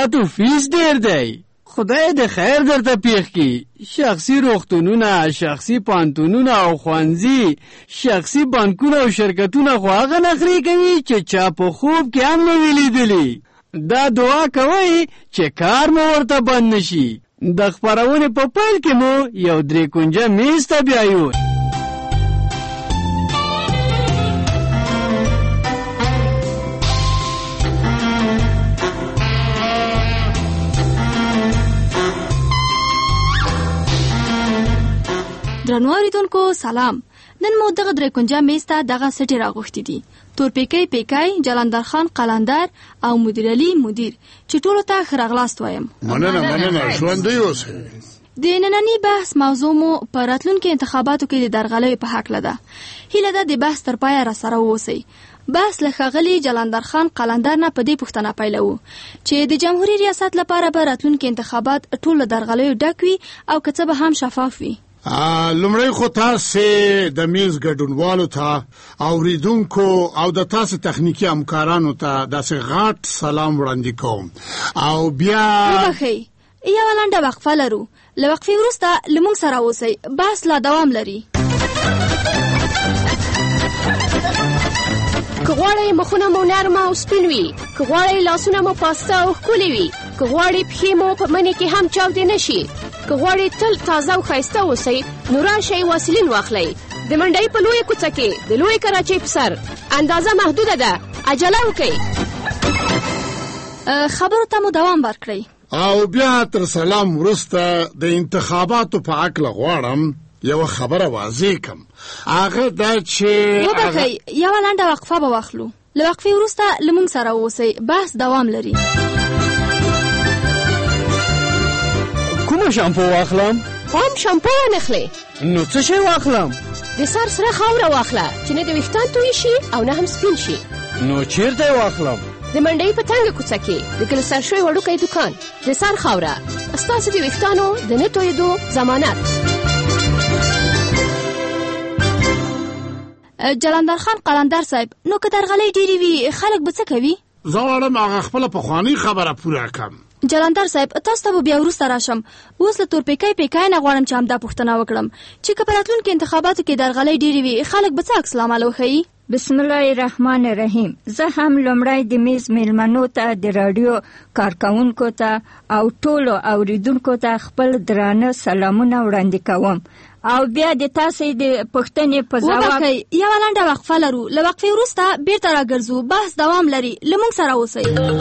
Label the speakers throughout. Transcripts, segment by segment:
Speaker 1: ستاسو فیس ډیر دی. خدای د خیر درته پیښ کی. شخصي روغتونونه، شخصي پانتونونه او خوانځي، شخصي بانکونه او شرکتونه خو هغه نخرې کوي چې چا په خوب کې هم نه وی لیدلي. دا دعا کوي چې کار مو ورته بند نشي. د خپرونې په پیل کې مو یو 3 کونجه میز ته بیایو.
Speaker 2: درنو اوریدونکو سلام. نن مو دغه 3 کونجه میز ته دغه سټي راغوښتي دي. تورپیکی پیکای، جلندر خان قلندر او مدیر علي مدیر چې ټولو ته ښه راغلاست وایم.
Speaker 3: مننه ژوندی اوسئ.
Speaker 2: د نننی بحث موضوع مو په راتلونکي انتخاباتو کې د درغلیو په هکله ده. هیله ده د بحث تر پایه راسره واوسئ. بحث له ښاغلي جلندر خان قلندر نه په دې پوښتنه پیلوو چې د جمهوریت ریاست لپاره به راتلونکي انتخابات ټول له درغلیو ډک وي او که څه به هم شفاف وي.
Speaker 3: لومړی خو تاسو د میز ګډونوالو ته اوریدونکو او د تاسو تخنیکی همکارانو ته داسې غاټ سلام وړاندې کوم. او بیا
Speaker 2: وبخئ یوه لنډه وقفه لرو. له وقفې وروسته له موږ سره اوسئ. بحث لا دوام لري.
Speaker 4: که غواړئ مخونه مو نرمه او سپین وي، که غواړئ لاسونه مو پاسته او ښکلي وي، که غواړئ پښې مو په مني کې هم چاودې نه شي، که غواړئ تل تازه او ښایسته اوسئ، نو راشئ واسلین واخلئ. د منډۍ په لویه کوڅه کې د لوی کراچۍ په سر اندازه محدوده ده. عجله وکئ.
Speaker 2: خبرو ته مو دوام ورکړئ.
Speaker 3: او بیا تر سلام وروسته د انتخاباتو په هکله غواړم یو خبره واضح کم. هغه دا چې
Speaker 2: وبخئ یوه لنډه وقفه به واخلو. له وقفې وروسته له موږ سره اوسئ. بحث دوام لري.
Speaker 1: کومه شامپو واخلم؟
Speaker 4: هم شامپو ونخلې.
Speaker 1: نو څه شی واخلم؟
Speaker 4: د سر سره خاوره واخله چې نه د ویښتان توی شي او نه هم سپین شي.
Speaker 1: نو چیرته واخلم؟
Speaker 4: د منډۍ په تنګه کوڅه کې د کلسر شوی وړوکی دکان. د سر خاوره ستاسو د ویښتانو د نه تویېدو ضمانت.
Speaker 2: جلندر خان قلندر صاحب، نو که درغلۍ ډېرې وي خلک به څه کوي؟
Speaker 3: زه غواړم هغه خپله پخوانۍ خبره پوره کړم.
Speaker 2: جلندر صاحب تاسو ته به بیا وروسته راشم. اوس له تورپیکی پیکای نه غواړم چې همدا پوښتنه وکړم چې که په راتلونکي انتخاباتو کې درغلۍ ډېرې وي خلک به څه عکس العمل وښیي؟
Speaker 5: بسم الله الرحمن الرحیم. زه هم لومړی د میز میلمنو ته، د راډیو کارکونکو ته او ټولو اوریدونکو ته خپل درانه سلامونه وړاندې کوم. او بیا د تاسې د پوښتنې په ځواب
Speaker 2: وبخئ یوه لنډه وقفه لرو. له وقفې وروسته بیرته راګرځو. بحث دوام لري. له موږ سره اوسئ.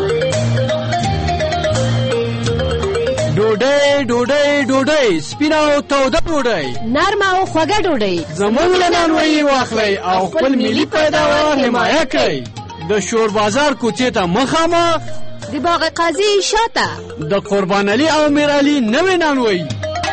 Speaker 1: ډوډۍ ډوډۍ ډوډۍ، سپینه او توده ډوډۍ،
Speaker 4: نرمه او خوږه ډوډۍ
Speaker 1: زموږ له نانوایي واخلئ او خپل ملي پیداوار حمایه کړئ. د شور بازار کوڅې ته مخامخ،
Speaker 4: د باغ قاضي شاته،
Speaker 1: د قربان علي او میر علي نوې نانوایي.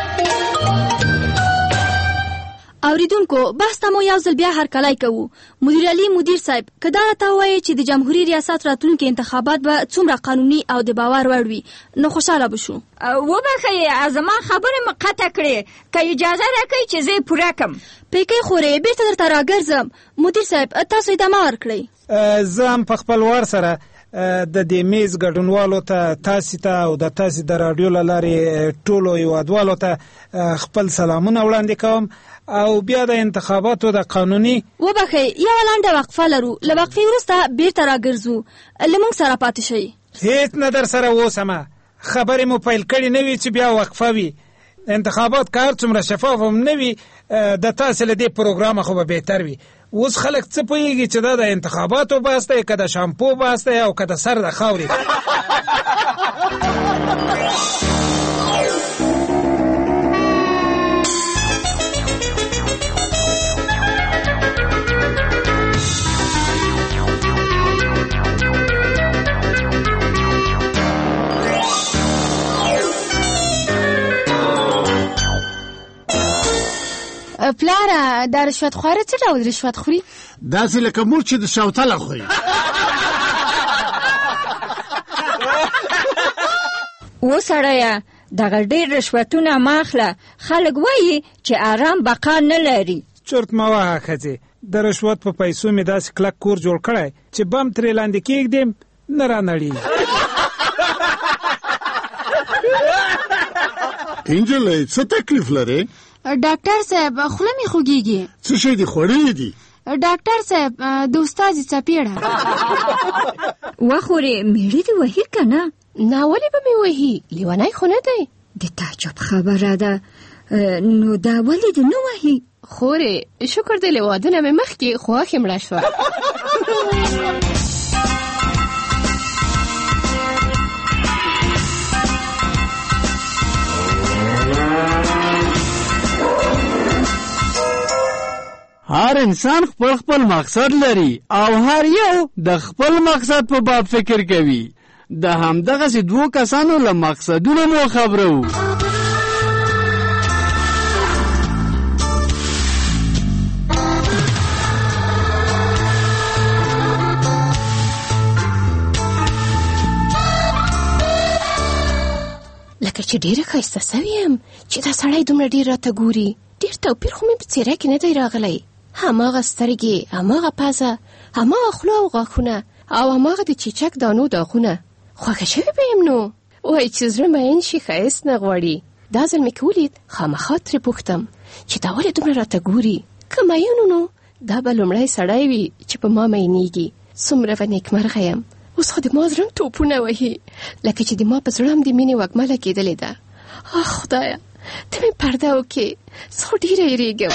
Speaker 2: اوریدونکو بحث ته مو یو ځل بیا هرکلی کوو. مدیر علي مدیر صاحب، که دا راته ووایي چې د جمهوري ریاست راتلونکي انتخابات به څومره قانوني او د باور وړ وي نو خوشحاله به شو.
Speaker 5: وبخئ زما خبرې مو قطع کړې. که اجازه راکئ چې زه یې پوره کړم.
Speaker 2: پیکۍ خورې بیرته درته راګرځم. مدیر صاحب تاسو ادامه ورکړئ.
Speaker 6: زه هم په خپل وار سره د دې میز ګډونوالو ته، تاسو ته او د تاسو د راډیو له لارې ټولو هیوادوالو ته خپل سلامونه وړاندې کوم. او بیا د انتخاباتو د قانوني
Speaker 2: وبخئ یوه لنډه وقفه لرو. له وقفې وروسته بیرته راګرځو. له موږ سره پاتې شئ.
Speaker 6: هیڅ نه در سره اوسمه. خبرې مو پیل کړې نه وي چې بیا وقفه وي. انتخابات که هر څومره شفاف هم نه وي د تاسې له دې پروګرامه خو به بهتر وي. اوس خلک څه پوهېږي چې دا د انتخاباتو بحث دی، که د شامپو بحث دی او که د سر د خاورې.
Speaker 2: پلاره دا رشوت خواره څه ډول رشوت خوري؟
Speaker 3: داسې لکه موږ چې د شوتله خوري.
Speaker 5: وسړیه دغه ډېر رشوتونه مه اخله. خلک وایي چې آرام بقا نه لري.
Speaker 6: چرت مه وهه ښځې. د رشوت په پیسو مې داسې کلک کور جوړ کړی چې بم ترې لاندې کېږدم نه رانړېږي.
Speaker 3: انجلۍ څه تکلیف لري؟
Speaker 2: ډاکټر صاحب خوله مې خوږیږي.
Speaker 3: څه شی دي خوړلي دي؟
Speaker 2: ډاکټر صاحب د استاد څپېړه.
Speaker 5: وخورې میړه دې وهي که نه؟
Speaker 4: نه ولې به مې وهي؟ لیونی خو نه دی.
Speaker 5: د تعجب خبره ده. نو دا ولې دې نه وهي؟
Speaker 4: خورې شکر دی له واده نه مې مخکې خواښې مړه شوه.
Speaker 1: هر انسان خپل خپل مقصد لري او هر یو د خپل مقصد په باب فکر کوي. د همدغسې دوو کسانو له مقصدونو مو خبرو.
Speaker 4: لکه چې ډېره ښایسته سوې یم چې دا سړی دومره ډېر راته ګوري. ډېر توپیر خو مې په څېره کې نه دی راغلی. هماغه سترګې، هماغه پزه، هماغه خوله او غاښونه او هماغه د چیچک دانو داغونه. خوښه شوې به یم نو. وایي چې زړه مین شي ښایست نه غواړي. دا ځل مې که ولید خامخا ترې پوښتم چې دا ولې دومره راته ګوري. که مین نو دا به لومړی سړی وي چې په ما مینېږي. څومره به نیکمرغه یم. اوس خو د ما زړه توپونه وهي لکه چې د ما په زړه هم د مینې وږمه لګېدلې ده. خدایه ته مې پرده وکړې، زه خو ډېره یېرېږم.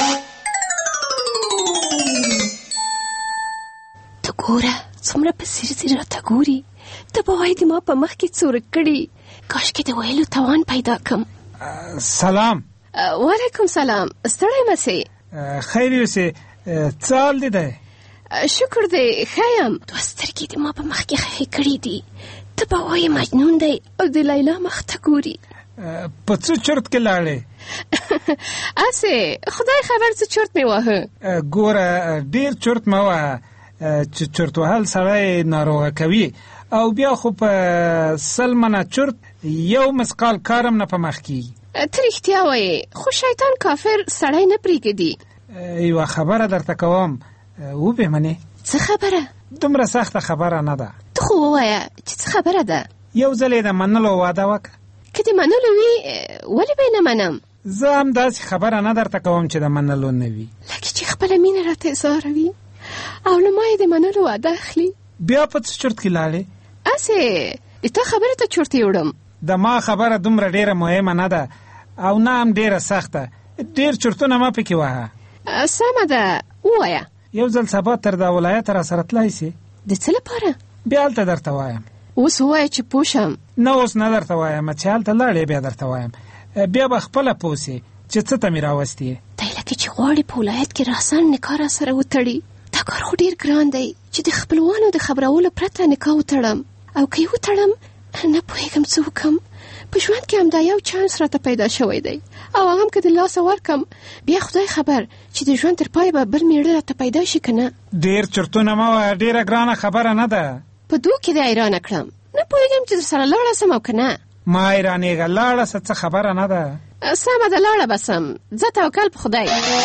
Speaker 4: ته ګوره څومره په ځیر ځیر راته ګوري. ته به وایې د ما په مخ کې څه ورک کړي. کاشکې د ویلو توان پیدا کړم.
Speaker 6: سلام.
Speaker 4: وعلیکم سلام. ستړی مه سې؟
Speaker 6: خیر یوسې. څه حال دې دی؟
Speaker 4: شکر دی ښه یم. دوه سترګې د ما په مخ کې خښې کړي دي. ته به وایې مجنون دی او د لیلا مخ ته ګوري.
Speaker 6: په څه چرت کې لاړې؟
Speaker 4: اسې خدای خبر څه چرت مې واهه.
Speaker 6: ګوره ډېر چرت مه وهه چې چرت وهل سړی ناروغه کوي او بیا خو په 100 منه چرت یو مسقال کارم نه په مخ کېږي.
Speaker 4: ته رښتیا وایې خو شیطان کافر سړی نه پرېږدي.
Speaker 6: یوه خبره درته کوم وبې منې؟
Speaker 4: څه خبره؟
Speaker 6: دومره سخته خبره نه ده.
Speaker 4: ته خو ووایه چې څه خبره ده.
Speaker 6: یو ځل یې د منلو وعده وکړه.
Speaker 4: که د منلو وي ولې به یې نه منم؟
Speaker 6: زه هم داسې خبره نه درته کوم چې د منلو نه وي.
Speaker 4: لکه چې خپله مینه راته اظهاروي او له ما یې د منلو وعده اخلي.
Speaker 6: بیا په څه چرت کې لاړې؟
Speaker 4: اسې د تا خبره ته چرت یې وړم.
Speaker 6: د ما خبره دومره ډېره مهمه نه ده او نه هم ډېره سخته. ډېر چرتونه مه پکې وهه.
Speaker 4: سمه ده ووایه.
Speaker 6: یو ځل سبا تر دا ولایته را سره تلای سې؟
Speaker 4: د څه لپاره؟
Speaker 6: بیا هلته درته وایم.
Speaker 4: اوس ووایه چې پوه شم.
Speaker 6: نه اوس نه درته وایم، چې هلته لاړې بیا درته وایم. بیا به خپله پوه سې چې څه ته مې راوستې.
Speaker 4: دی لکه چې غواړي په ولایت کې راسن نکاح را سره وتړي. دا کار خو ډېر ګران دی چې د خپلوانو د خبرولو پرته نکاح وتړم. او که یې وتړم نه پوهېږم څه وکړم. په ژوند کې همدا یو چانس راته پیدا شوی دی او هغه هم که د لاسه ورکم بیا خدای خبر چې د ژوند تر پای به بل میړه راته پیدا شي که نه.
Speaker 6: ډېر چرتونه مه وایه، ډېره ګرانه خبره نه ده.
Speaker 4: په دو کې دې حیرانه کړم. نه پوهېږم چې در سره لاړه سم او که نه.
Speaker 6: ما حیرانېږه، لاړه سه، څه خبره نه ده.
Speaker 4: سمه ده لاړه به سم. ځه توکل په خدای.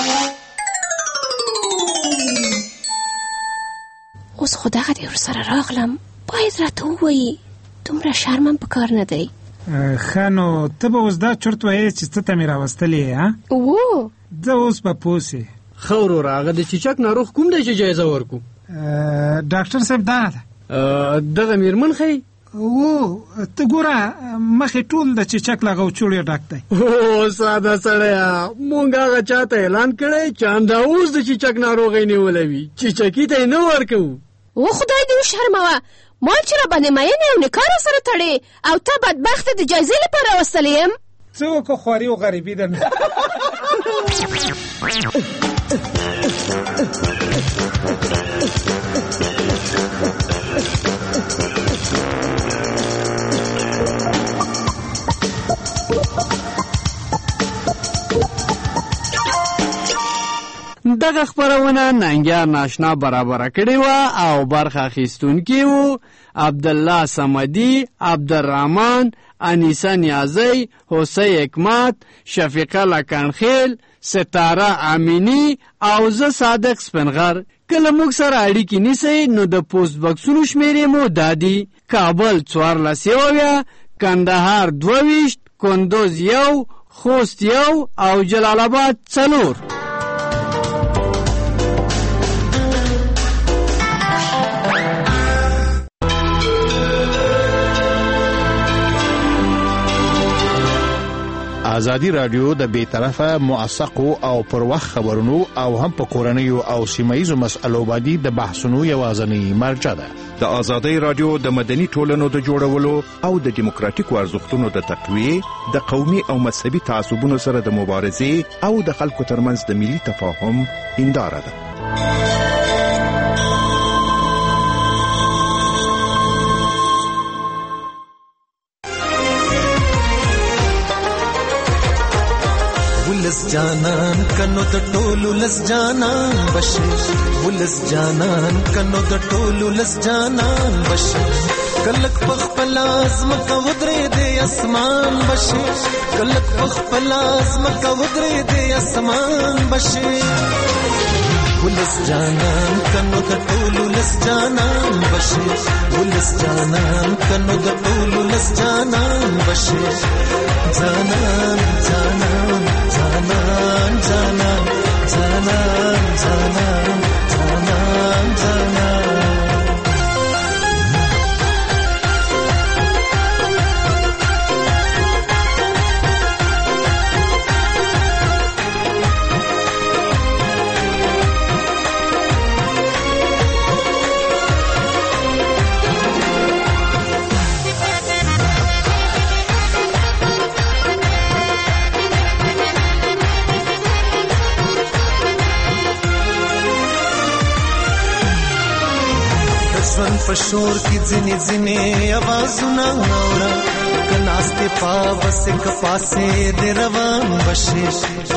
Speaker 4: اوس خو دغه دې ورسره راغلم باید راته ووایي. دومره شرمم په کار نه دی.
Speaker 6: ښه نو ته به اوس دا چرت وایې چې څه ته مې راوستلې یې؟ ځه اوس به پوه سې.
Speaker 1: ښه وروره هغه د چیچک ناروغ کوم دی چې جایزه ورکو؟
Speaker 6: ډاکټر صاحب دا ده.
Speaker 1: دغه میرمن ښایي؟
Speaker 6: ته ګوره مخې ټول د چیچک له غوچوړې ډک دی.
Speaker 1: ساده سړیه مونږ هغه چاته اعلان کړی چې همدا اوس د چیچک ناروغۍ نیولی وي، چیچکي ته یې نه ورکوو.
Speaker 4: خدای دې وشرموه. مال چې را باندې مینې او نکاح را سره تړې او ته بدبخته د جایزې لپاره راوستلی یم.
Speaker 6: څه وکړو خواري او غریبي ده.
Speaker 1: دغه خپرونه ننګیار ناشنا برابره کړې وه او برخه اخیستونکي وو عبدالله صمدي، عبدالرحمن، انیسه نیازی، حسی حکمت، شفیقه لکنخیل، ستاره امینی او زه صادق سپنغر. کله موږ سره اړیکې نیسئ نو د پوسټ بکسونو شمیرې مو دا دي: کابل 14 کندهار 22 کندوز 1 خوست 1 او جلال آباد 4.
Speaker 7: ازادي رادیو د بیطرفه موثقو او پر وخت خبرونو او هم په کورنیو او سیمایي مسألو باندې د بحثونو یوازنی مرجع ده.
Speaker 8: د ازادي رادیو د مدني ټولنو د جوړولو او د دیموکراتیکو ارزښتونو د تقویه، د قومي او مذهبي تعصبونو سره د مبارزې او د خلکو ترمنځ د ملي تفاهم هنداره ده.
Speaker 9: ولس جانان کنو د ټولو لس جانان بشي، ولس جانان کنو د ټولو لس جانان بشي، کلک پخپل ازمکه ودرې د اسمان بشي، کلک پخپل ازمکه ودرې د اسمان بشي، ولس جانان کنو د ټولو لس جانان بشي، ولس جانان کنو د ټولو لس جانان بشي، جانان جانان جانان جانان جانان جانان جانان جانان. ژوند په شور کې ځینې ځینې آوازونه اورا، کناسته پاوسه کپاسه د روان بشي،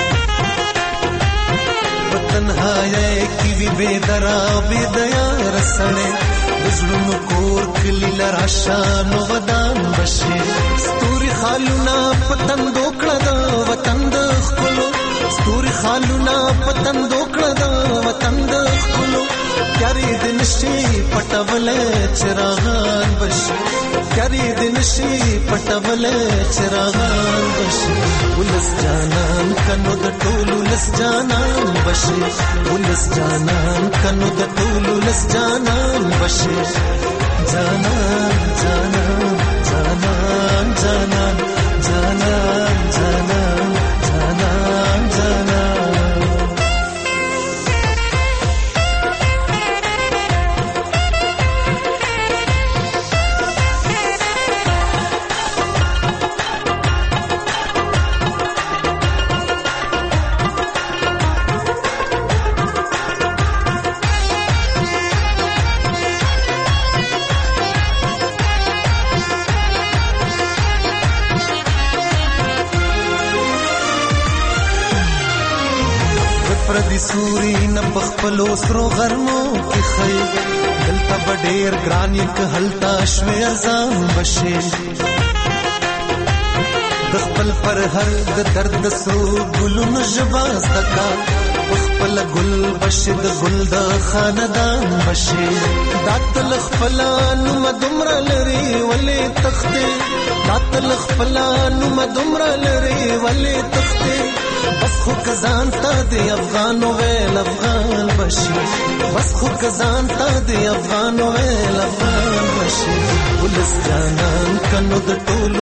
Speaker 9: وطنهای کی وی بيدرا بيدیا رسړې، زړونو کور کلی لراشانو ودان بشي، ستوري خالونه پتن دوکړه د وطن د خپلو، ستوري خالونه پتن دوکړه د وطن د خپلو، کاری دن شي پټول چراغان بشي، کاری دن شي پټول چراغان بشي، ولس جانان کنو د ټولو لس جانان بشي، ولس جانان کنو د ټولو لس جانان بشي، جانان جانان جانان جانان جانان جانان جانان جانان. پردی سوري نه بخپلو سرو غرمو کې خي، دلته بډیر ګران یک هلتا شوي ارزان بشي، د خپل پر هر د درد سرو ګلونو جواز دکا، خپل ګل بشي د ګل د خاندان بشي، داتل خپلانو مدمر لري ولې تخته، داتل خپلانو مدمر لري ولې تخته، بس خو کزان تا دی افغانو ویل افغان بشي، بس خو کزان تا دی افغانو ویل افغان بشي، ولس جانان کنو د ټولو